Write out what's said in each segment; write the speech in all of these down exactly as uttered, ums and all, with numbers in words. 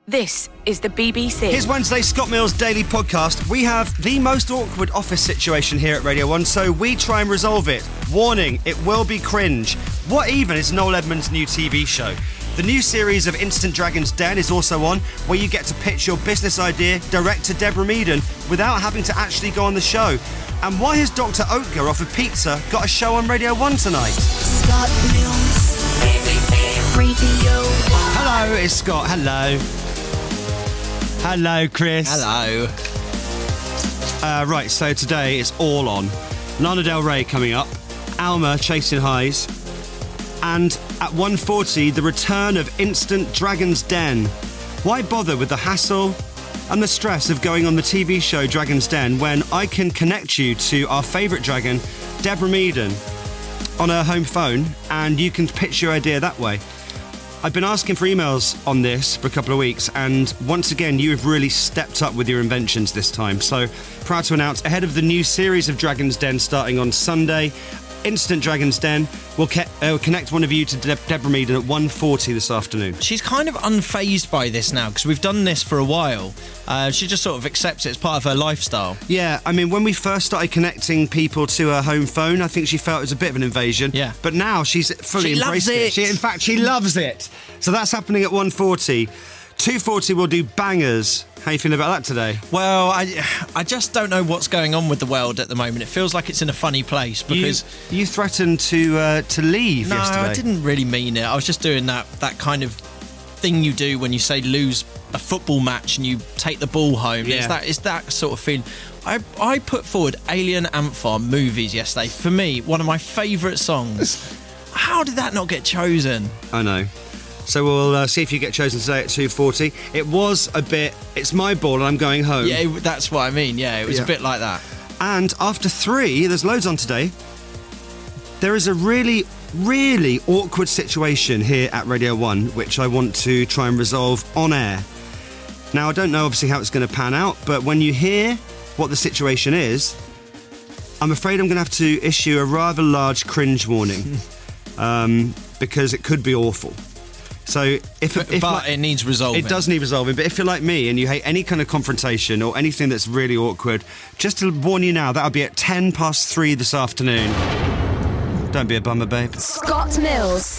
This is the B B C. Here's Wednesday's Scott Mills Daily Podcast. We have the most awkward office situation here at Radio one, so we try and resolve it. Warning, it will be cringe. What even is Noel Edmonds' new T V show? The new series of Instant Dragon's Den is also on, where you get to pitch your business idea direct to Deborah Meaden without having to actually go on the show. And why has Doctor Oetker off of Pizza got a show on Radio one tonight? Scott Mills, B B C Radio one. Hello, it's Scott. Hello. Hello, Chris. Hello. Uh, right, so today it's all on. Lana Del Rey coming up, Alma chasing highs, and at one forty, the return of Instant Dragon's Den. Why bother with the hassle and the stress of going on the T V show Dragon's Den when I can connect you to our favourite dragon, Deborah Meaden, on her home phone, and you can pitch your idea that way? I've been asking for emails on this for a couple of weeks, and once again, you have really stepped up with your inventions this time. So, proud to announce, ahead of the new series of Dragon's Den starting on Sunday, Instant Dragon's Den will ke- uh, connect one of you to De- Deborah Meaden at one forty this afternoon. She's kind of unfazed by this now, because we've done this for a while. Uh, she just sort of accepts it as part of her lifestyle. Yeah, I mean, when we first started connecting people to her home phone, I think she felt it was a bit of an invasion. Yeah. But now she's fully She embraced loves it. She, in fact, she loves it. So that's happening at one forty. two forty we'll do bangers. How you feeling about that today? Well, I, I just don't know what's going on with the world at the moment. It feels like it's in a funny place because... You, you threatened to uh, to leave no, yesterday. I didn't really mean it. I was just doing that, that kind of thing you do when you say lose a football match and you take the ball home. Yeah. It's that, it's that sort of feeling. I, I put forward Alien Ant Farm movies yesterday. For me, one of my favourite songs. How did that not get chosen? I know. So we'll uh, see if you get chosen today at two forty. It was a bit, it's my ball and I'm going home. Yeah, that's what I mean. Yeah, it was Yeah. a bit like that. And after three, there's loads on today, there is a really, really awkward situation here at Radio one, which I want to try and resolve on air. Now, I don't know obviously how it's going to pan out, but when you hear what the situation is, I'm afraid I'm going to have to issue a rather large cringe warning, um, because it could be awful. So if, But, if but like, it needs resolving. it does need resolving, but if you're like me and you hate any kind of confrontation or anything that's really awkward, just to warn you now, that'll be at ten past three this afternoon. Don't be a bummer, babe. Scott Mills.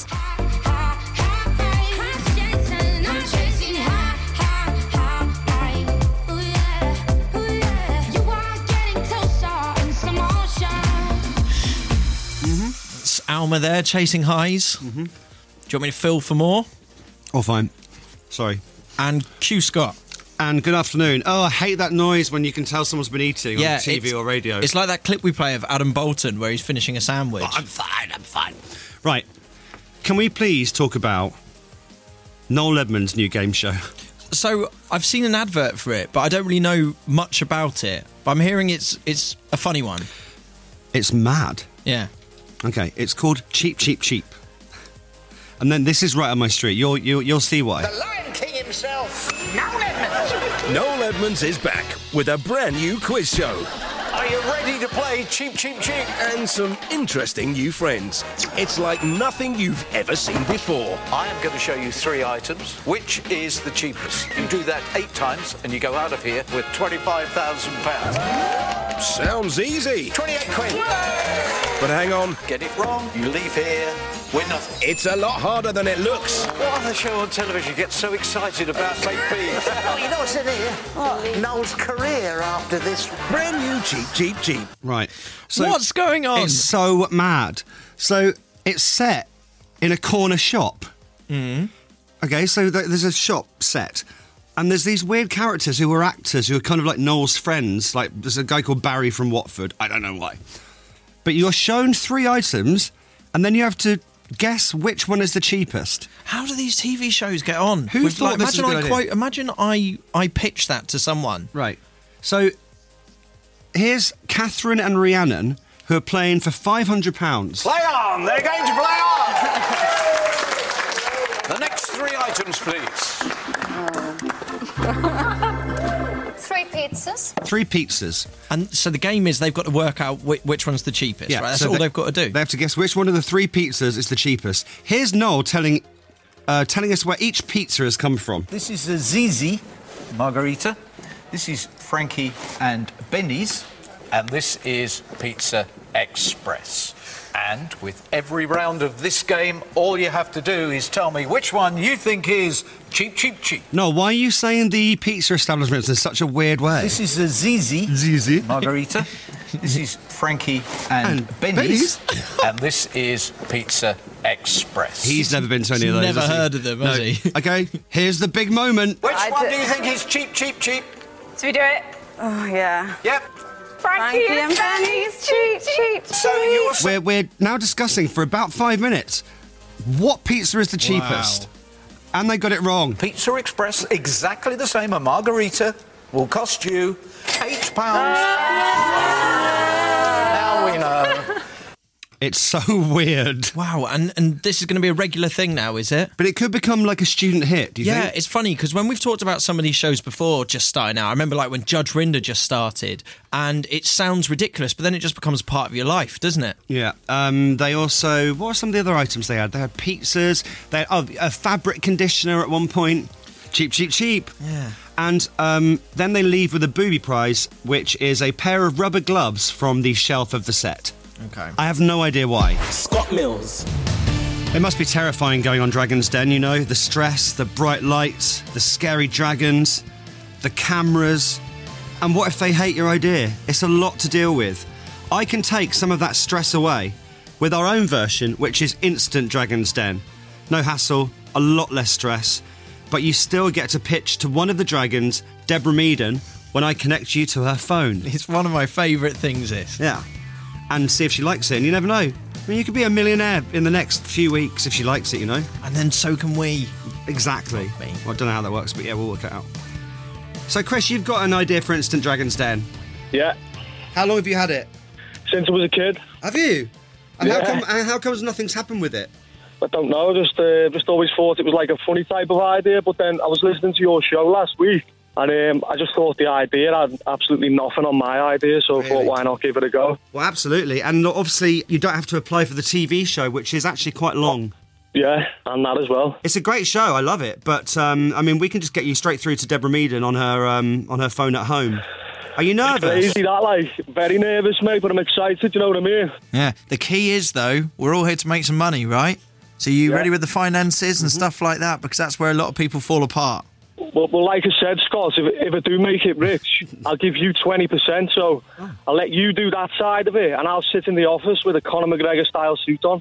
It's Alma there, chasing highs. Mm-hmm. Do you want me to fill for more? Oh, fine. Sorry. And Q Scott. And good afternoon. Oh, I hate that noise when you can tell someone's been eating Yeah, on T V it's- or radio. It's like that clip we play of Adam Bolton where he's finishing a sandwich. Oh, I'm fine, I'm fine. Right. Can we please talk about Noel Edmonds' new game show? So I've seen an advert for it, but I don't really know much about it. But I'm hearing it's it's a funny one. It's mad. Yeah. Okay, it's called Cheap, Cheap, Cheap. And then this is right on my street. You'll, you'll, you'll see why. The Lion King himself, Noel Edmonds. Noel Edmonds is back with a brand new quiz show Are you ready to play Cheap, Cheap, Cheap? and some interesting new friends. It's like nothing you've ever seen before. I am going to show you three items. Which is the cheapest? You do that eight times and you go out of here with twenty-five thousand pounds. Sounds easy, twenty-eight quid. but hang on, Get it wrong, you leave here with nothing. it's a lot harder than it looks. What other show on television gets so excited about fake peas? Oh, you know what's in here? What? Noel's career after this. Brand new Cheap, Cheap, Cheap. Right. So What's going on? It's so mad. So it's set in a corner shop. Mm. Okay, so th- there's a shop set. And there's these weird characters who are actors who are kind of like Noel's friends. Like, there's a guy called Barry from Watford. I don't know why. But you're shown three items, and then you have to guess which one is the cheapest. How do these T V shows get on? Who thought like, this was a imagine good I idea? quote, imagine I I pitch that to someone. Right. So here's Catherine and Rhiannon, who are playing for five hundred pounds. Play on! They're going to play on! The next three items, please. Three pizzas. Three pizzas. And so the game is they've got to work out which, which one's the cheapest, right? That's so all they- they've got to do. They have to guess which one of the three pizzas is the cheapest. Here's Noel telling uh, telling us where each pizza has come from. This is a Zizi margarita. This is Frankie and Benny's. And this is Pizza Express. And with every round of this game, all you have to do is tell me which one you think is cheap, cheap, cheap. No, why are you saying the pizza establishments in such a weird way? This is a Zizi Zizi. margarita. This is Frankie and, And Benny's. Benny's. And this is Pizza Express. He's never been to any of those. Never has he? heard of them, has No. he? Okay, here's the big moment. Which I one do- do you think is cheap, cheap, cheap? Should we do it? Oh, yeah. Yep. Frankie, and Benny's cheap, cheap, So you're We're, we're now discussing for about five minutes what pizza is the cheapest. And they got it wrong. Pizza Express, exactly the same. A margarita will cost you eight pounds. Now we know. It's so weird. Wow, and, and this is going to be a regular thing now, is it? But it could become like a student hit, do you Yeah, think? it's funny because when we've talked about some of these shows before just starting out, I remember like when Judge Rinder just started, and it sounds ridiculous, but then it just becomes part of your life, doesn't it? Yeah. Um, they also... What were some of the other items they had? They had pizzas. They had oh, a fabric conditioner at one point. Cheap, cheap, cheap. Yeah. And um, then they leave with a booby prize, which is a pair of rubber gloves from the shelf of the set. Okay. I have no idea why. Scott Mills. It must be terrifying going on Dragon's Den, you know? The stress, the bright lights, the scary dragons, the cameras. And what if they hate your idea? It's a lot to deal with. I can take some of that stress away with our own version, which is instant Dragon's Den. No hassle, a lot less stress, but you still get to pitch to one of the dragons, Deborah Meaden, when I connect you to her phone. It's one of my favourite things, this. Yeah. And see if she likes it, and you never know. I mean, you could be a millionaire in the next few weeks if she likes it, you know? And then so can we. Exactly. Me. Well, I don't know how that works, but yeah, we'll work it out. So, Chris, you've got an idea for Instant Dragon's Den. Yeah, How long have you had it? since I was a kid. Have you? And how Yeah. come? And how comes nothing's happened with it? I don't know, just uh, just always thought it was like a funny type of idea, but then I was listening to your show last week, and um, I just thought the idea had absolutely nothing on my idea, so I Really? thought, why not give it a go? Well, absolutely. And obviously, you don't have to apply for the T V show, which is actually quite long. Yeah, and that as well. It's a great show. I love it. But um, I mean, we can just get you straight through to Deborah Meaden on her um, on her phone at home. Are you nervous? Crazy that, like, very nervous, mate, but I'm excited, you know what I mean? Yeah. The key is, though, we're all here to make some money, right? So you Yeah. ready with the finances and stuff like that? Because that's where a lot of people fall apart. Well, well like I said, Scott, if, if I do make it rich, I'll give you twenty percent, so I'll let you do that side of it, and I'll sit in the office with a Conor McGregor-style suit on.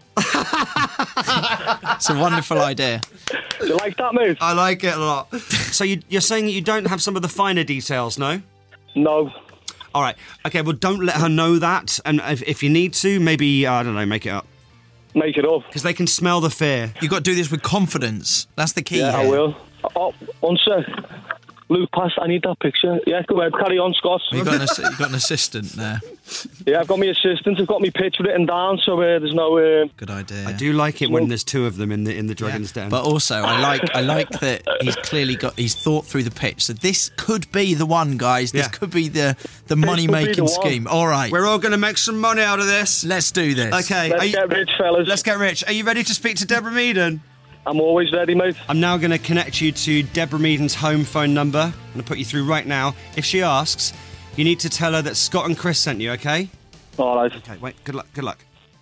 It's a wonderful idea. Do you like that, mate? I like it a lot. So you, you're saying that you don't have some of the finer details, no? No. All right. Okay, well, don't let her know that. And if, if you need to, maybe, uh, I don't know, make it up. Make it up. Because they can smell the fear. You've got to do this with confidence. That's the key. Yeah, I here. will. Oh, one sec. Luke, pass. I need that picture. Yeah, go ahead. Carry on, Scott. You've got, an, ass- you've got an assistant there. Yeah, I've got my assistant. I've got my pitch written down, so uh, there's no... Uh, Good idea. I do like it when there's two of them in the in the Dragon's Den. But also, I like I like that he's clearly got he's thought through the pitch. So this could be the one, guys. This Yeah. could be the the be money the making one. scheme. All right, We're all going to make some money out of this. let's do this. Okay. let's are you- get rich, fellas. let's get rich. Are you ready to speak to Deborah Meaden? I'm always ready, mate. I'm now going to connect you to Deborah Meaden's home phone number. I'm going to put you through right now. If she asks, you need to tell her that Scott and Chris sent you, okay? All right. Okay, wait. Good luck. Good luck.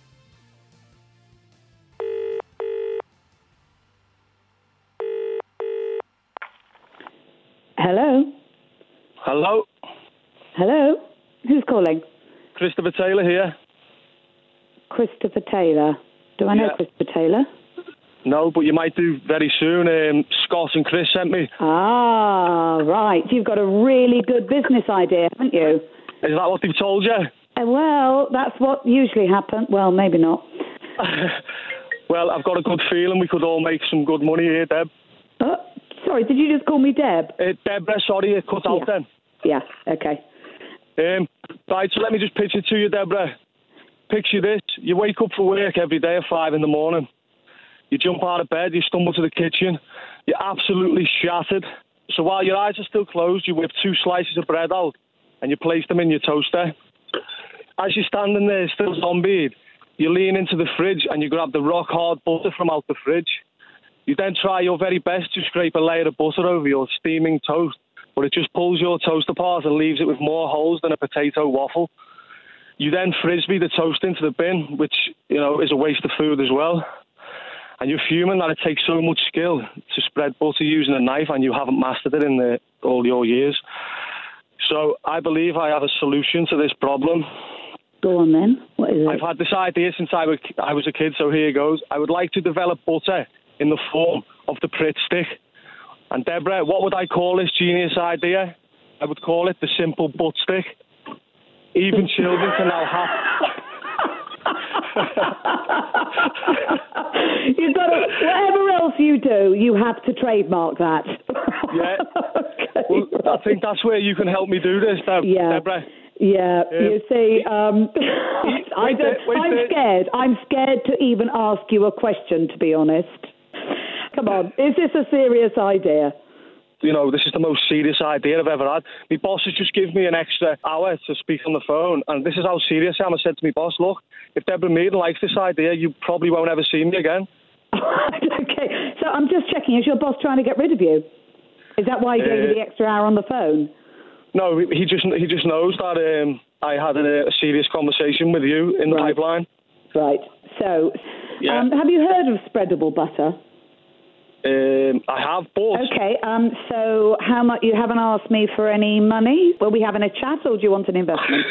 Hello? Hello? Hello? Who's calling? Christopher Taylor here. Christopher Taylor. Do I know Yeah. Christopher Taylor? No, but you might do very soon. Um, Scott and Chris sent me. Ah, right. You've got a really good business idea, haven't you? Is that what they've told you? Uh, well, that's what usually happens. Well, maybe not. Well, I've got a good feeling we could all make some good money here, Deb. Uh, sorry, did you just call me Deb? Uh, Deborah, sorry, it cut out Yeah. then. Yeah, okay. Um, right, so let me just pitch it to you, Deborah. Picture this. You wake up for work every day at five in the morning. You jump out of bed, you stumble to the kitchen. You're absolutely shattered. So while your eyes are still closed, you whip two slices of bread out and you place them in your toaster. As you're standing there, still zombied, you lean into the fridge and you grab the rock-hard butter from out the fridge. You then try your very best to scrape a layer of butter over your steaming toast, but it just pulls your toast apart and leaves it with more holes than a potato waffle. You then frisbee the toast into the bin, which, you know, is a waste of food as well. And you're fuming that it takes so much skill to spread butter using a knife and you haven't mastered it in the, all your years. So I believe I have a solution to this problem. Go on then. What is it? I've had this idea since I was, I was a kid, so here goes. I would like to develop butter in the form of the Pritt stick. And Deborah, what would I call this genius idea? I would call it the simple butt stick. Even children can now have... You've got to, whatever else you do, you have to trademark that. Yeah. Okay, well, right. I think that's where you can help me do this, Deb- Yeah. Deborah. Yeah, Yeah. you see, um, I wait don't, there, wait I'm there. scared. I'm scared to even ask you a question, to be honest. Come on, is this a serious idea? You know, this is the most serious idea I've ever had. My boss has just given me an extra hour to speak on the phone, and this is how serious I am. I said to my boss, look, if Deborah Meaden likes this idea, you probably won't ever see me again. Okay, so I'm just checking, is your boss trying to get rid of you? Is that why he gave you Uh, the extra hour on the phone? No, he just he just knows that um, I had a, a serious conversation with you in the Right. pipeline. Right, so Yeah. um, have you heard of spreadable butter? Um, I have, but... Okay, um, so how much, you haven't asked me for any money? Were we having a chat or do you want an investment?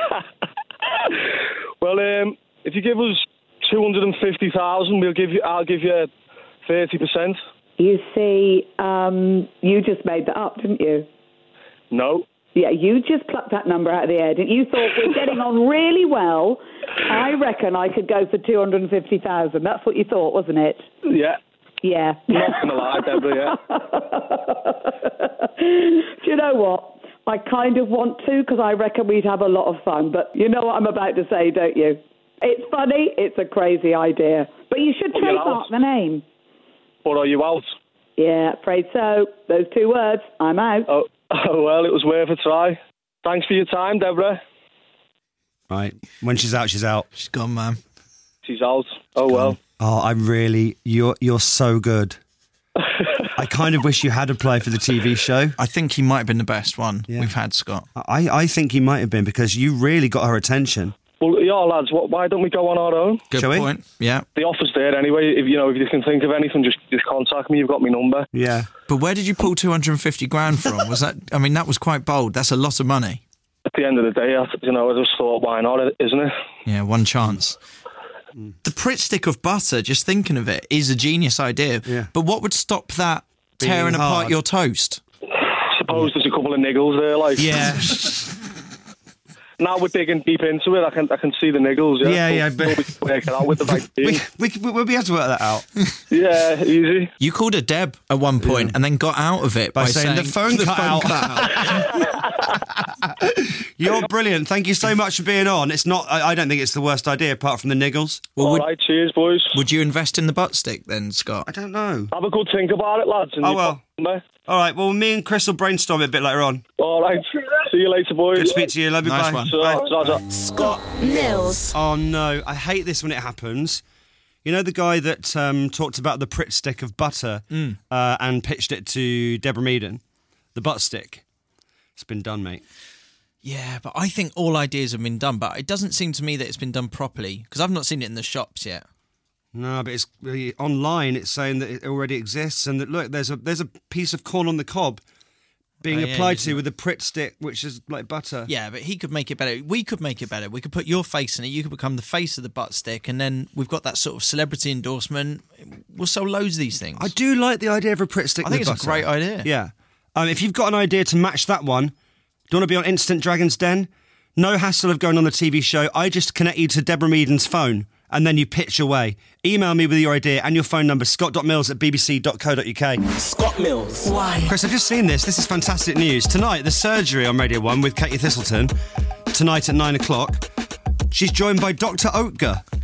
Well, um, if you give us two hundred fifty thousand, we'll give you. I'll give you thirty percent. You see, um, you just made that up, didn't you? No. Yeah, you just plucked that number out of the air, didn't you? Thought we're getting on really well. I reckon I could go for two hundred fifty thousand. That's what you thought, wasn't it? Yeah. Yeah. Not gonna lie, Deborah. Yeah. Do you know what? I kind of want to because I reckon we'd have a lot of fun. But you know what I'm about to say, don't you? It's funny. It's a crazy idea. But you should Well, you're trademark out. the name. Or are you out? Yeah, afraid so. Those two words. I'm out. Oh, oh, well, it was worth a try. Thanks for your time, Deborah. Right. When she's out, she's out. She's gone, man. She's out. Oh, well. Oh, I really, you're you're so good. I kind of wish you had applied for the T V show. I think he might have been the best one Yeah. we've had, Scott. I, I think he might have been because you really got her attention. Well, yeah, lads, what, why don't we go on our own? Good Shall we? point. Yeah. The offer's there anyway. If you know, if you can think of anything, just just contact me. You've got my number. Yeah. But where did you pull two hundred fifty grand from? Was that? I mean, that was quite bold. That's a lot of money. At the end of the day, I, you know, I just thought, why not, isn't it? Yeah, one chance. The Pritt stick of butter, just thinking of it, is a genius idea. Yeah. But what would stop that Being tearing apart hard. your toast? Suppose there's a couple of niggles there, like. Yeah. Now we're digging deep into it. I can I can see the niggles. Yeah, Yeah, yeah, but we can work it out with the right We, team. we, we, we'll be able to work that out Yeah, easy. You called her Deb at one point and then got out of it by, by, saying, the phone cut out. cut out. You're brilliant. Thank you so much for being on. It's not. I, I don't think it's the worst idea, apart from the niggles. Well, All would, right, cheers, boys. would you invest in the butt stick then, Scott? I don't know. Have a good think about it, lads. And Oh, you well. got me. All right. Well, me and Chris will brainstorm it a bit later on. All right. See you later, boys. Good to speak to you. Love you. Nice Bye. one. So, Bye. so, so. Scott Mills. Oh no, I hate this when it happens. You know the guy that um, talked about the Pritt stick of butter Mm. uh, and pitched it to Deborah Meaden, the butt stick. It's been done, mate. Yeah, but I think all ideas have been done, but it doesn't seem to me that it's been done properly because I've not seen it in the shops yet. No, but it's really online. It's saying that it already exists, and that look, there's a there's a piece of corn on the cob being Oh, yeah, applied isn't to it? with a Pritt stick, which is like butter. Yeah, but he could make it better. We could make it better. We could put your face in it. You could become the face of the butt stick, and then we've got that sort of celebrity endorsement. We'll sell loads of these things. I do like the idea of a Pritt stick. I think with it's a butter. great idea. Yeah. Um, if you've got an idea to match that one, do you want to be on Instant Dragon's Den? No hassle of going on the T V show. I just connect you to Deborah Meaden's phone, and then you pitch away. Email me with your idea and your phone number, scott.mills at bbc.co.uk. Scott Mills. One. Chris, I've just seen this. This is fantastic news. Tonight, The Surgery on Radio one with Katie Thistleton. Tonight at nine o'clock. She's joined by Doctor Oetker.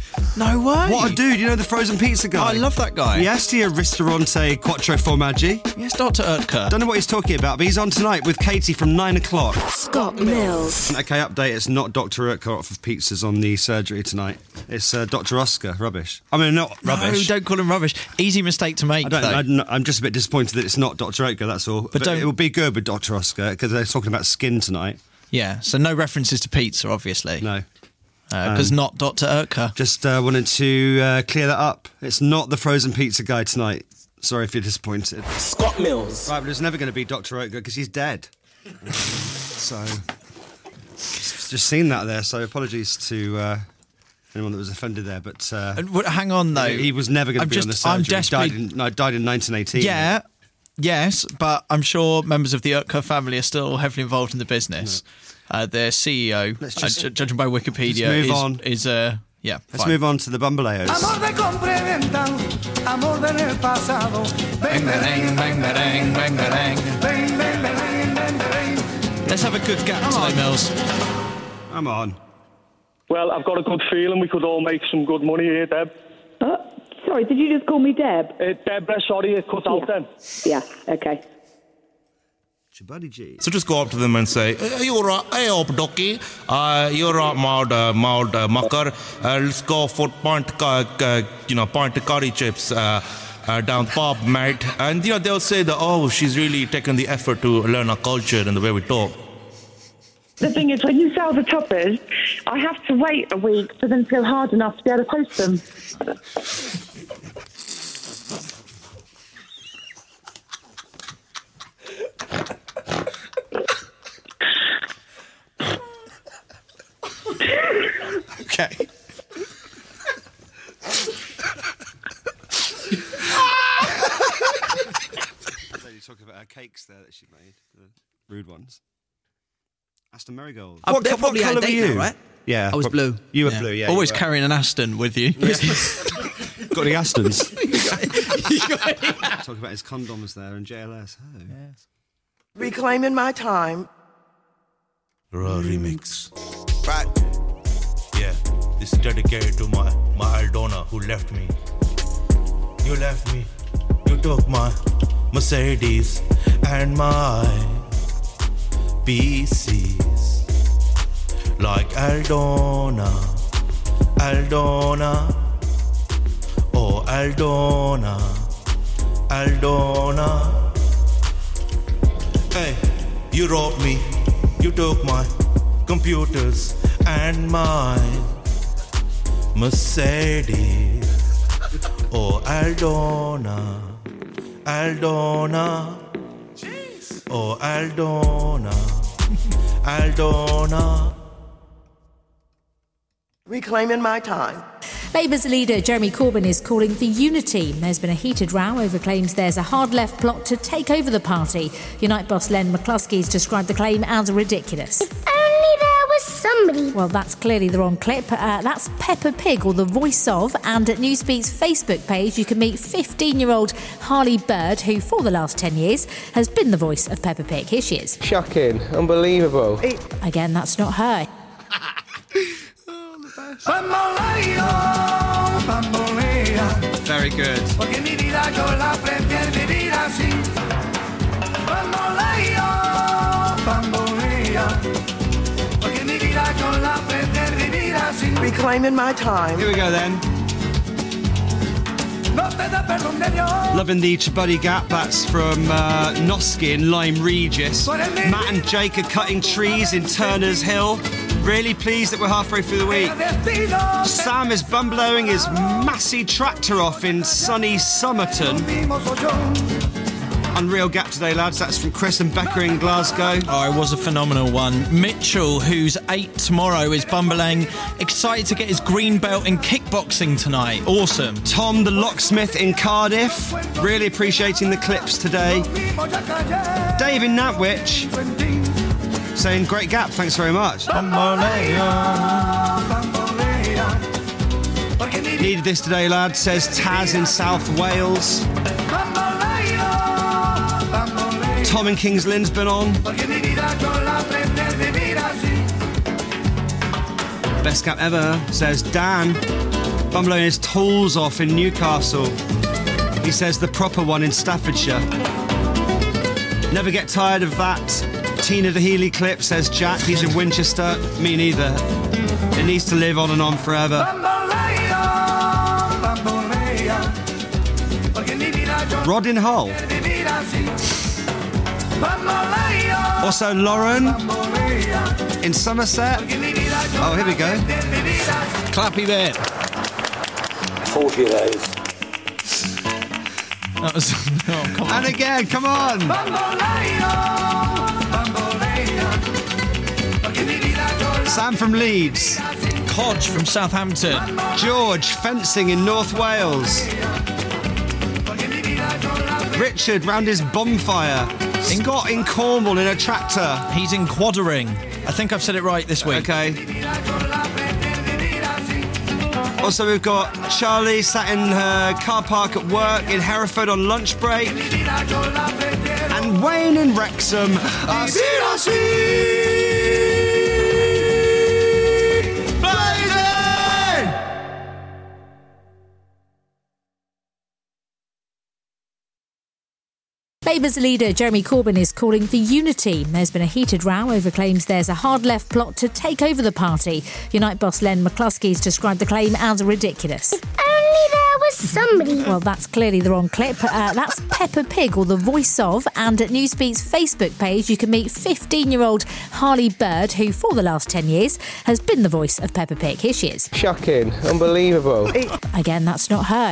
No way. What a dude. You know the frozen pizza guy? Oh, I love that guy. Yes, to your Ristorante Quattro Formaggi. Yes, Doctor Urtka. Don't know what he's talking about, but he's on tonight with Katie from nine o'clock. Scott Mills. Okay, update. It's not Doctor Urtka off of pizzas on the surgery tonight. It's uh, Doctor Oscar. Rubbish. I mean, not rubbish. No, don't call him rubbish. Easy mistake to make, I don't, though. I don't, I'm just a bit disappointed that it's not Doctor Oetker, that's all. But, But don't- it will be good with Doctor Oscar, because they're talking about skin tonight. Yeah, so no references to pizza, obviously. No. Because Um, not Doctor Urtka. Just uh, wanted to uh, clear that up. It's not the frozen pizza guy tonight. Sorry if you're disappointed. Scott Mills. Right, but it's never going to be Doctor Oetker, because he's dead. So, just, just seen that there, so apologies to uh, anyone that was offended there, but... Uh, And w- hang on, though. He was never going to I'm be just, on the surgery. I'm He died desperately... in, no, died in nineteen eighteen. Yeah, yes, but I'm sure members of the Urtka family are still heavily involved in the business. Uh, their C E O, Let's just- uh, j- judging by Wikipedia, Let's move is, on. is uh, yeah. Let's fine. move on to the Bumbleayos. Amor de compra y venta, amor del pasado. Bang, bang, bang, bang, bang, bang, bang, bang, bang, bang, bang. Let's have a good gap today, Mills. Come on. Well, I've got a good feeling we could all make some good money here, Deb. Uh, sorry, did you just call me Deb? Uh, Deborah, sorry, it cut out then. Yeah, okay. Buddy G. So just go up to them and say, "Hey, you're a, hey, up, Docky. Uh, you're a Maud, uh, Maud uh, Mucker. Uh, let's go for point, uh, uh, you know, point curry chips uh, uh, down pub, mate." And you know they'll say that, "Oh, she's really taken the effort to learn our culture and the way we talk." The thing is, when you sell the toppers, I have to wait a week for them to go hard enough to be able to post them. Okay. So you're talking about her cakes there that she made, the rude ones. Aston Marigold. Oh, they're probably out of colour date were you? now, right? Yeah. I was prob- blue. You were Yeah. blue, yeah. Always you were. carrying an Aston with you. Got any Astons? Talking about his condoms there and J L S. Oh. Yes. Reclaiming my time. Raw remix. Right. Yeah, this is dedicated to my, my Aldona who left me. You left me. You took my Mercedes and my P Cs. Like Aldona, Aldona, oh Aldona, Aldona. Hey, you robbed me. You took my computers and my Mercedes. Oh, Aldona, Aldona. Oh, Aldona, Aldona. Reclaiming my time. Labour's leader Jeremy Corbyn is calling for unity. There's been a heated row over claims there's a hard left plot to take over the party. Unite boss Len McCluskey has described the claim as ridiculous. If only there was somebody. Well, that's clearly the wrong clip. Uh, that's Peppa Pig, or the voice of, and at Newspeak's Facebook page you can meet fifteen-year-old Harley Bird, who for the last ten years has been the voice of Peppa Pig. Here she is. Shocking. Unbelievable. Again, that's not her. Bamboleo, bambolea. Very good. Porque mi vida yo la prefiero vivir así. Bamboleo, bambolea. Porque mi vida yo la prefiero vivir así. Reclaiming my time. Here we go then. No te da perdón de Dios. Loving the Chibuddy Gap. That's from uh, Noski in Lyme Regis. Matt and Jake are cutting trees in Turner's Hill. Really pleased that we're halfway through the week. Sam is bumblowing his Massey tractor off in sunny Somerton. Unreal gap today, lads. That's from Chris and Becca in Glasgow. Oh, it was a phenomenal one. Mitchell, who's eight tomorrow, is bumbling. Excited to get his green belt in kickboxing tonight. Awesome. Tom the locksmith in Cardiff. Really appreciating the clips today. Dave in Nantwich saying great gap, thanks very much. Needed this today, lad, says Taz in South Wales. Tom in Kings Lynn's been on. Best gap ever, says Dan. Bumbling his tools off in Newcastle. He says the proper one in Staffordshire. Never get tired of that. Tina the Healy clip, says Jack. He's in Winchester. Me neither. It needs to live on and on forever. Rod in Hull. Also Lauren in Somerset. Oh, here we go. Clappy bit. forty days. That was, oh, come on. And again, come on. Sam from Leeds. Codge from Southampton. George, fencing in North Wales. Richard, round his bonfire. Scott in Cornwall in a tractor. He's in Quaddering. I think I've said it right this week. Okay. Also, we've got Charlie sat in her car park at work in Hereford on lunch break. And Wayne in Wrexham. I see, I see. Labour's leader Jeremy Corbyn is calling for unity. There's been a heated row over claims there's a hard left plot to take over the party. Unite boss Len McCluskey's described the claim as ridiculous. If only there was somebody. Well, that's clearly the wrong clip. Uh, that's Peppa Pig, or the voice of, and at Newsbeat's Facebook page you can meet fifteen-year-old Harley Bird, who for the last ten years has been the voice of Peppa Pig. Here she is. Shocking. Unbelievable. Again, that's not her.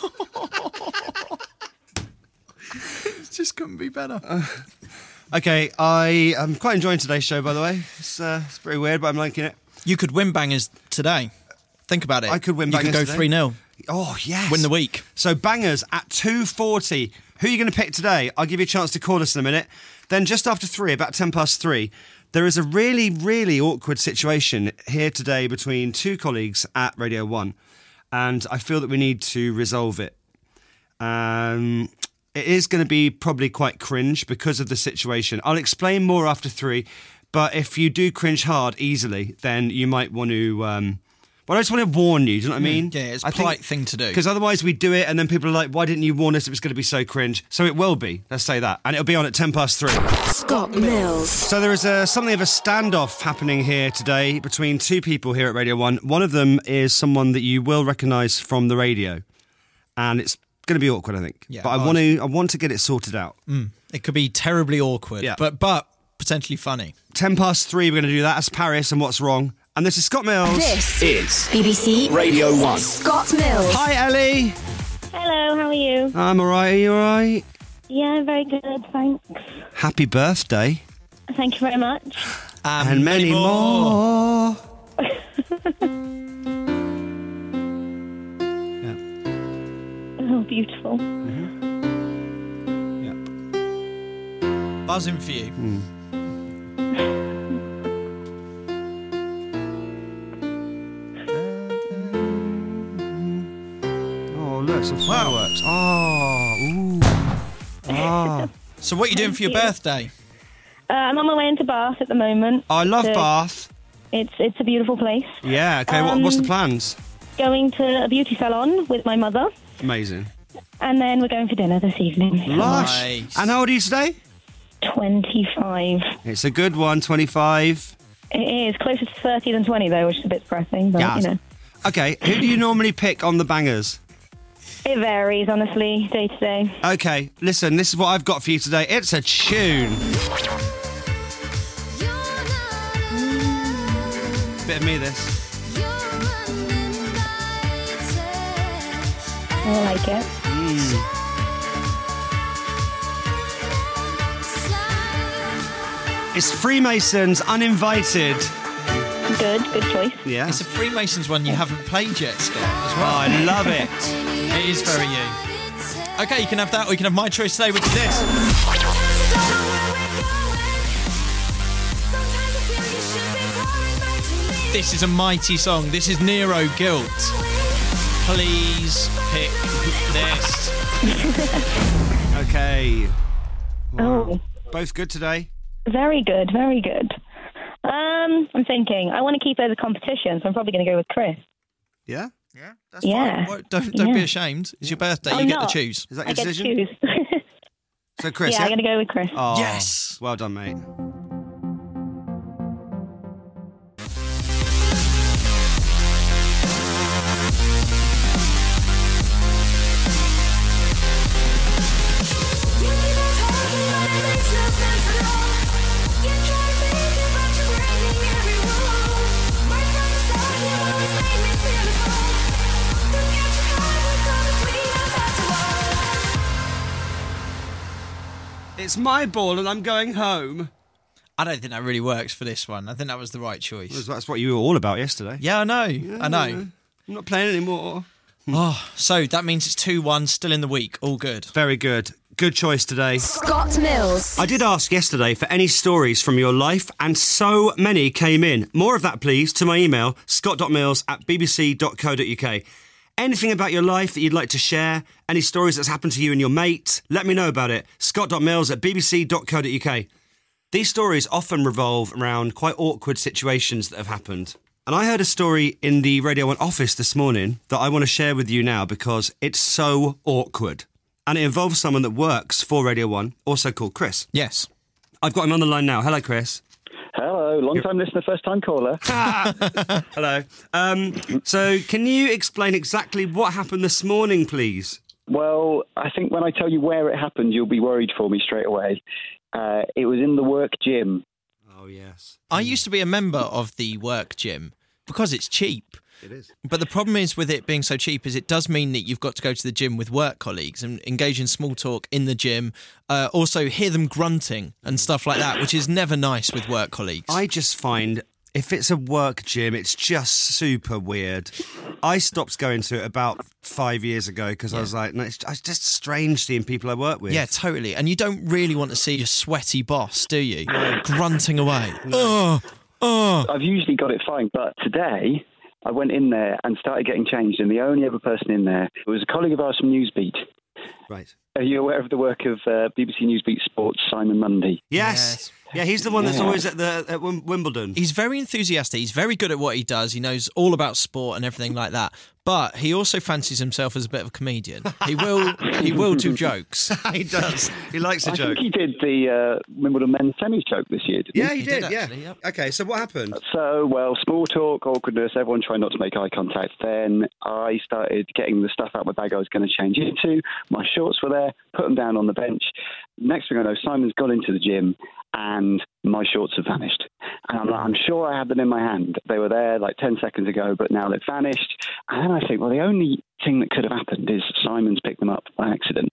Just couldn't be better. Uh, okay, I am quite enjoying today's show, by the way. It's, uh, it's pretty weird, but I'm liking it. You could win bangers today. Think about it. I could win you bangers could go today. three nil. Oh, yes. Win the week. So bangers at two forty. Who are you going to pick today? I'll give you a chance to call us in a minute. Then just after three, about ten past three, there is a really, really awkward situation here today between two colleagues at Radio one. And I feel that we need to resolve it. Um... It is going to be probably quite cringe because of the situation. I'll explain more after three, but if you do cringe hard easily, then you might want to... Um, well, I just want to warn you, do you know what I mean? Yeah, it's a I polite thing to do. Because otherwise we do it and then people are like, why didn't you warn us it was going to be so cringe? So it will be, let's say that. And it'll be on at ten past three. Scott Mills. So there is a, something of a standoff happening here today between two people here at Radio one. One of them is someone that you will recognise from the radio. And it's going to be awkward, I think. Yeah, but I oh, want to I want to get it sorted out. Mm, it could be terribly awkward, Yeah. but but potentially funny. Ten past three, we're going to do that. That's Paris and What's Wrong. And this is Scott Mills. This is B B C Radio one. Scott Mills. Hi, Ellie. Hello, how are you? I'm all right. Are you all right? Yeah, I'm very good, thanks. Happy birthday. Thank you very much. Um, and many more. Oh, beautiful. Buzzing for you. Mm. Oh, look, some fireworks. Oh, ooh. Ah. So what are you doing Thank for your you. birthday? Uh, I'm on my way into Bath at the moment. I love So Bath. It's it's a beautiful place. Yeah, okay, what, what's the Um, plans? Going to a beauty salon with my mother, Amazing. and then we're going for dinner this evening. Lush. Nice. And how old are you today? twenty-five. It's a good one, twenty-five. It is closer to thirty than twenty, though, which is a bit depressing, but, Yes. you know. Okay, who do you normally pick on the bangers? It varies, honestly, day to day. Okay, listen, this is what I've got for you today. It's a tune. Bit of me, this. I like it. It's Freemasons, Uninvited. Good, good choice. Yeah. It's a Freemasons one you haven't played yet, Scott, as well. Oh, I love it. It is very you. Okay, you can have that, or you can have my choice today, which is this. This is a mighty song. This is Nero Guilt. Please pick this. Okay. Wow. Oh. Both good today? Very good, very good. Um, I'm thinking, I want to keep it as a competition, so I'm probably going to go with Chris. Yeah? Yeah, that's Yeah. fine. Well, don't don't Yeah. be ashamed. It's your birthday. I'm you get not. to choose. Is that I your get to decision? choose. So, Chris, yeah, I'm going to go with Chris. Oh, Yes. Well done, mate. It's my ball and I'm going home. I don't think that really works for this one. I think that was the right choice. That's what you were all about yesterday. Yeah, I know. Yeah, I know. I'm not playing anymore. Oh, so that means it's two one, still in the week. All good. Very good. Good choice today. Scott Mills. I did ask yesterday for any stories from your life, and so many came in. More of that, please, to my email, scott.mills at bbc.co.uk. Anything about your life that you'd like to share, any stories that's happened to you and your mate, let me know about it. scott.mills at bbc.co.uk. These stories often revolve around quite awkward situations that have happened. And I heard a story in the Radio one office this morning that I want to share with you now because it's so awkward. And it involves someone that works for Radio one, also called Chris. Yes. I've got him on the line now. Hello, Chris. Hello, long-time listener, first-time caller. Hello. Um, so can you explain exactly what happened this morning, please? Well, I think when I tell you where it happened, you'll be worried for me straight away. Uh, it was in the work gym. Oh, yes. I used to be a member of the work gym because it's cheap. It is. But the problem is with it being so cheap is it does mean that you've got to go to the gym with work colleagues and engage in small talk in the gym. Uh, also hear them grunting and stuff like that, which is never nice with work colleagues. I just find if it's a work gym, it's just super weird. I stopped going to it about five years ago because yeah. I was like, no, it's just strange seeing people I work with. Yeah, totally. And you don't really want to see your sweaty boss, do you? No. Grunting away. No. Oh, oh. I've usually got it fine, but today I went in there and started getting changed, and the only other person in there was a colleague of ours from Newsbeat. Right. Are you aware of the work of uh, B B C Newsbeat Sports, Simon Mundy? Yes. Yeah, he's the one that's Yeah. always at the at Wim- Wimbledon. He's very enthusiastic. He's very good at what he does. He knows all about sport and everything like that. But he also fancies himself as a bit of a comedian. He will he will do jokes. He does. He likes a I joke. think he did the uh, Wimbledon men's semis joke this year, didn't Yeah, he? he, He did, did yeah. actually, yep. Okay, so what happened? So, well, small talk, awkwardness, everyone trying not to make eye contact. Then I started getting the stuff out of my bag I was going to change into. My shorts were there, put them down on the bench. Next thing I know, Simon's gone into the gym and my shorts have vanished. And I'm like, I'm sure I had them in my hand. They were there like ten seconds ago, but now they've vanished. And then I think, well, the only thing that could have happened is Simon's picked them up by accident.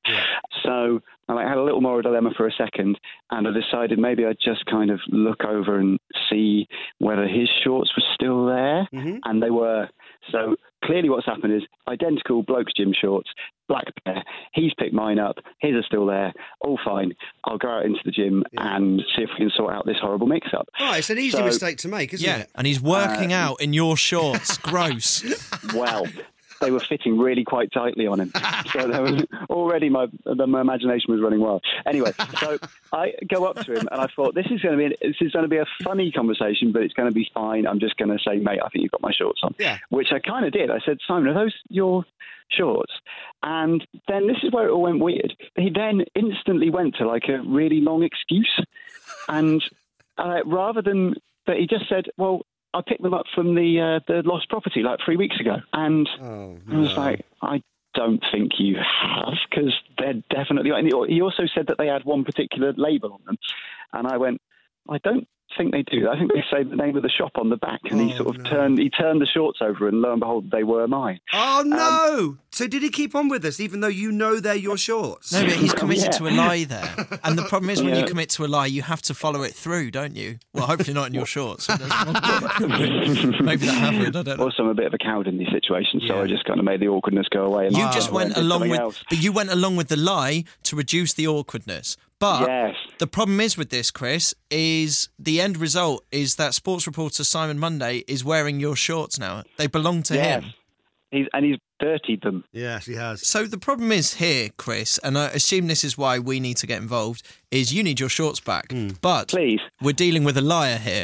So I like, had a little more dilemma for a second, and I decided maybe I'd just kind of look over and see whether his shorts were still there, mm-hmm. and they were. So clearly what's happened is identical bloke's gym shorts, black pair. He's picked mine up. His are still there. All fine. I'll go out into the gym yeah. and see if we can sort out this horrible mix-up. Oh, it's an easy so, mistake to make, isn't yeah, it? and he's working Uh, out in your shorts. Gross. Well, they were fitting really quite tightly on him. So there was already my, the, my imagination was running wild. Anyway, so I go up to him and I thought, this is going to be this is going to be a funny conversation, but it's going to be fine. I'm just going to say, mate, I think you've got my shorts on. Yeah. Which I kind of did. I said, Simon, are those your shorts? And then this is where it all went weird. He then instantly went to like a really long excuse. And uh, rather than, but he just said, well, I picked them up from the uh, the lost property like three weeks ago. And oh, I was no. like, I don't think you have, because they're definitely... And he also said that they had one particular label on them. And I went, I don't think they do. I think they say the name of the shop on the back. And oh, he sort of no. turned he turned the shorts over, and lo and behold, they were mine. Oh, no! Um, so did he keep on with this, even though you know they're your shorts? No, but he's committed Yeah. to a lie there. And the problem is when Yeah. you commit to a lie, you have to follow it through, don't you? Well, hopefully not in your shorts. So maybe that happened, I don't know. Also, I'm a bit of a coward in these situations, so Yeah. I just kind of made the awkwardness go away. And You I just went went and did along something with, else. but you went along with the lie to reduce the awkwardness. But Yes. the problem is with this, Chris, is the end result is that sports reporter Simon Munday is wearing your shorts now. They belong to Yes. him. He's and he's dirtied them. Yes, he has. So the problem is here, Chris, and I assume this is why we need to get involved, is you need your shorts back. Mm. But Please. we're dealing with a liar here.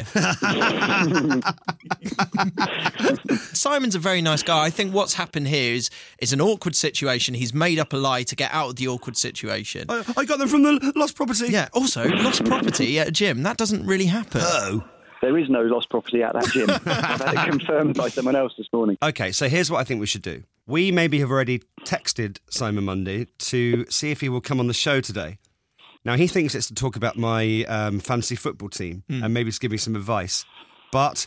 Simon's a very nice guy. I think what's happened here is, is an awkward situation. He's made up a lie to get out of the awkward situation. I, I got them from the lost property. Yeah, also, lost property at a gym. That doesn't really happen. Oh. There is no lost property at that gym. I've had it confirmed by someone else this morning. Okay, so here's what I think we should do. We maybe have already texted Simon Mundy to see if he will come on the show today. Now, he thinks it's to talk about my um, fantasy football team mm. and maybe to give me some advice. But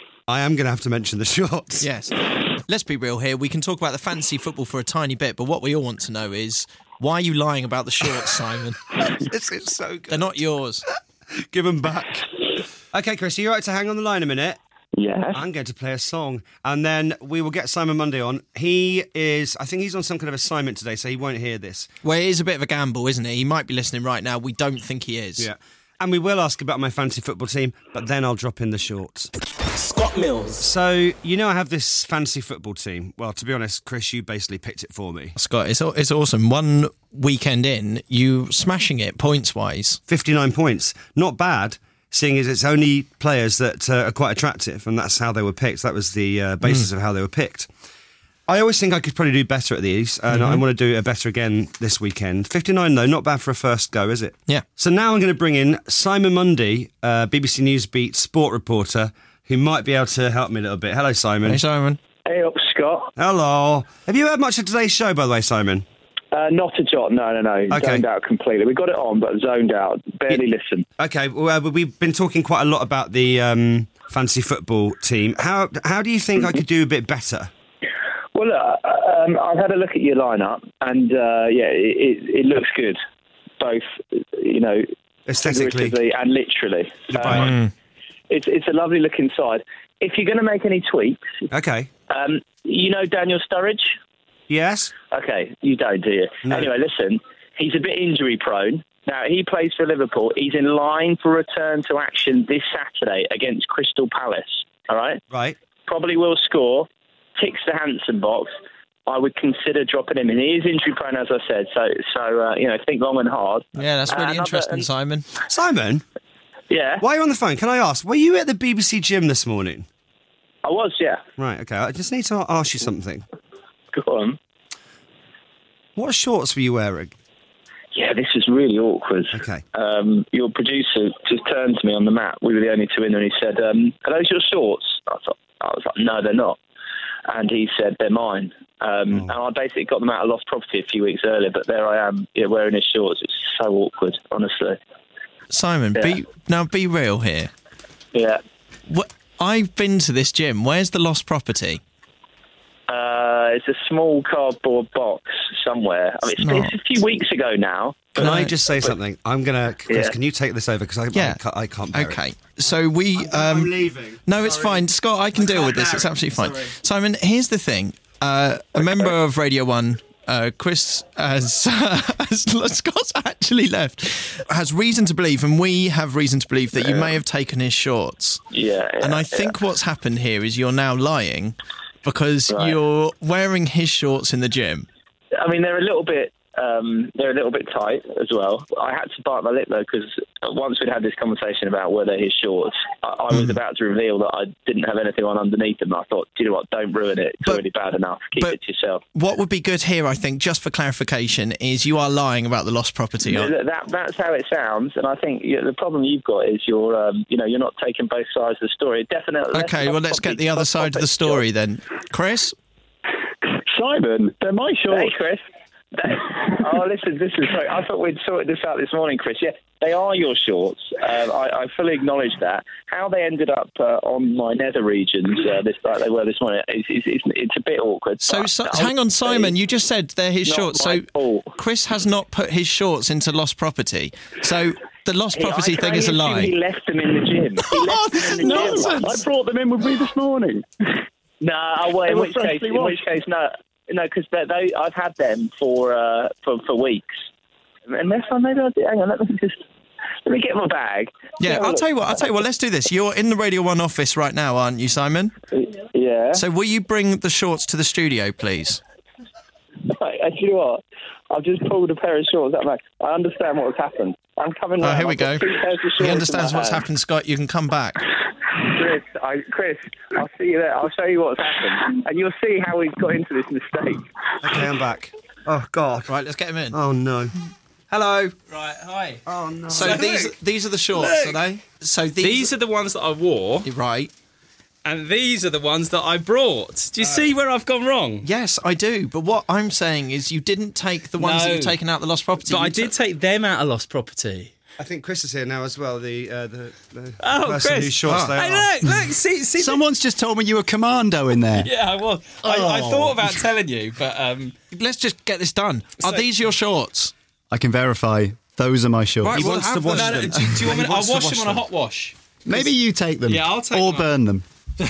I am going to have to mention the shorts. Yes. Let's be real here. We can talk about the fantasy football for a tiny bit, but what we all want to know is, why are you lying about the shorts, Simon? it's, it's so good. They're not yours. Give them back. Okay, Chris, are you all right to hang on the line a minute? Yes. I'm going to play a song, and then we will get Simon Mundy on. He is, I think he's on some kind of assignment today, so he won't hear this. Well, it is a bit of a gamble, isn't it? He might be listening right now. We don't think he is. Yeah. And we will ask about my fantasy football team, but then I'll drop in the shorts. Scott Mills. So, you know I have this fantasy football team. Well, to be honest, Chris, you basically picked it for me. Scott, it's it's awesome. One weekend in, you smashing it points-wise. fifty-nine points. Not bad, seeing as it's only players that uh, are quite attractive, and that's how they were picked. That was the uh, basis mm. of how they were picked. I always think I could probably do better at these, and mm-hmm. I want to do it better again this weekend. fifty-nine, though, not bad for a first go, is it? Yeah. So now I'm going to bring in Simon Mundy, uh, B B C Newsbeat sport reporter, who might be able to help me a little bit. Hello, Simon. Hey, Simon. Hey up, Scott. Hello. Have you heard much of today's show, by the way, Simon? Uh, not a jot, no, no, no. Okay. Zoned out completely. We got it on, but zoned out. Barely yeah. listened. Okay, well, uh, we've been talking quite a lot about the um, fantasy football team. How how do you think I could do a bit better? Well, look, um, I've had a look at your lineup, and uh, yeah, it, it, it looks good, both you know, aesthetically and literally. Right. Um, it's it's a lovely looking side. If you're going to make any tweaks, okay, um, you know Daniel Sturridge. Yes. Okay, you don't, do you? No. Anyway, listen, he's a bit injury prone. Now, he plays for Liverpool. He's in line for return to action this Saturday against Crystal Palace. All right? Right. Probably will score. Ticks the Hanson box. I would consider dropping him in. He is injury prone, as I said. So, so uh, you know, think long and hard. Yeah, that's really uh, interesting, another, Simon. Simon? Yeah? While you're on the phone, can I ask, were you at the B B C gym this morning? I was, yeah. Right, okay. I just need to ask you something. Go on. What shorts were you wearing? Yeah, this is really awkward. Okay. Um, your producer just turned to me on the mat. We were the only two in there, and he said, um, "Are those your shorts?" I thought, I was like, "No, they're not." And he said, "They're mine." Um, oh. And I basically got them out of lost property a few weeks earlier, but there I am, yeah, wearing his shorts. It's so awkward, honestly. Simon, yeah. be now be real here. Yeah. What, I've been to this gym. Where's the lost property? Uh, it's a small cardboard box somewhere. I mean, it's, it's, it's a few weeks ago now. Can I just say but, something? I'm gonna. Chris, yeah. Can you take this over? Because I, yeah. I can't. I can't bear okay. It. So we. I'm, um, I'm leaving. No, it's Sorry. fine, Scott. I can I deal with this. It's absolutely fine. Sorry. Simon, here's the thing. Uh, a member of Radio One, uh, Chris, has, has Scott's actually left. Has reason to believe, and we have reason to believe that you may have taken his shorts. Yeah. yeah and I think yeah. what's happened here is you're now lying. Because right. you're wearing his shorts in the gym. I mean, they're a little bit, um, they're a little bit tight as well. I had to bite my lip though, because once we'd had this conversation about were they his shorts, I, I was mm. about to reveal that I didn't have anything on underneath them. I thought, do you know what? Don't ruin it. It's but, already bad enough. Keep it to yourself. What would be good here, I think, just for clarification, is you are lying about the lost property. Yeah, that, that's how it sounds, and I think you know, the problem you've got is you're, um, you know, you're not taking both sides of the story. Definitely. Okay, well, let's get the other side of the story then, Chris. Simon, they're my shorts. Hey, Chris. oh, listen, this is sorry. I thought we'd sorted this out this morning, Chris. Yeah, they are your shorts. Um, I, I fully acknowledge that. How they ended up uh, on my nether regions, uh, this like they were this morning, it's, it's, it's, it's a bit awkward. So, so hang on, Simon. You just said they're his shorts. So fault. Chris has not put his shorts into lost property. So the lost property I, thing I is a lie. He left them in the gym. He left oh, this is nonsense. I brought them in with me this morning. No, well, in which case, in which case, no. No, because they, they, I've had them for uh, for for weeks. Unless I maybe I did. Hang on, let me just Let me get my bag. Yeah, Have a I'll look. tell you what. I'll tell you what. Let's do this. You're in the Radio One office right now, aren't you, Simon? Yeah. So will you bring the shorts to the studio, please? Right, and you know what? I've just pulled a pair of shorts out of my bag. I understand what's happened. I'm coming Oh, round. here we I've got go. two pairs of shorts He in understands my what's hand. happened, Scott. You can come back. Chris, I, Chris, I'll see you there. I'll show you what's happened. And you'll see how we've got into this mistake. Okay, I'm back. Oh, God. Right, let's get him in. Oh, no. Hello. Right, hi. Oh, no. So, So these look. these are the shorts, Look. are they? So these, These are the ones that I wore. Right. And these are the ones that I brought. Do you see where I've gone wrong? Yes, I do. But what I'm saying is you didn't take the ones that No. you've taken out the lost property. But You I did took- take them out of lost property. I think Chris is here now as well, the uh, the, the Oh, person Chris. whose shorts Oh. they Hey, are. look, look, see, see. Someone's just told me you were commando in there. Yeah, I was. I, I Oh. thought about telling you, but um, Let's just get this done. Are So- these your shorts? I can verify those are my shorts. Right, He we'll wants have to wash no, no, them. do, do you want me? He I'll wants to wash wash them on a them. hot wash. Maybe you take them. Yeah, I'll take Or them. burn them.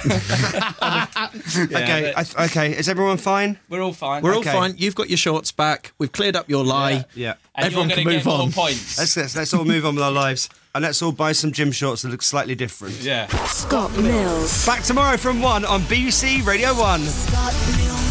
Okay, I, okay. Is everyone fine? We're all fine. We're all Okay. fine. You've got your shorts back. We've cleared up your lie. Yeah. And Everyone you're can gonna move get more on. Points. Let's, let's let's all move on with our lives, and let's all buy some gym shorts that look slightly different. Yeah. Scott Mills. Back tomorrow from one on B B C Radio One. Scott Mills.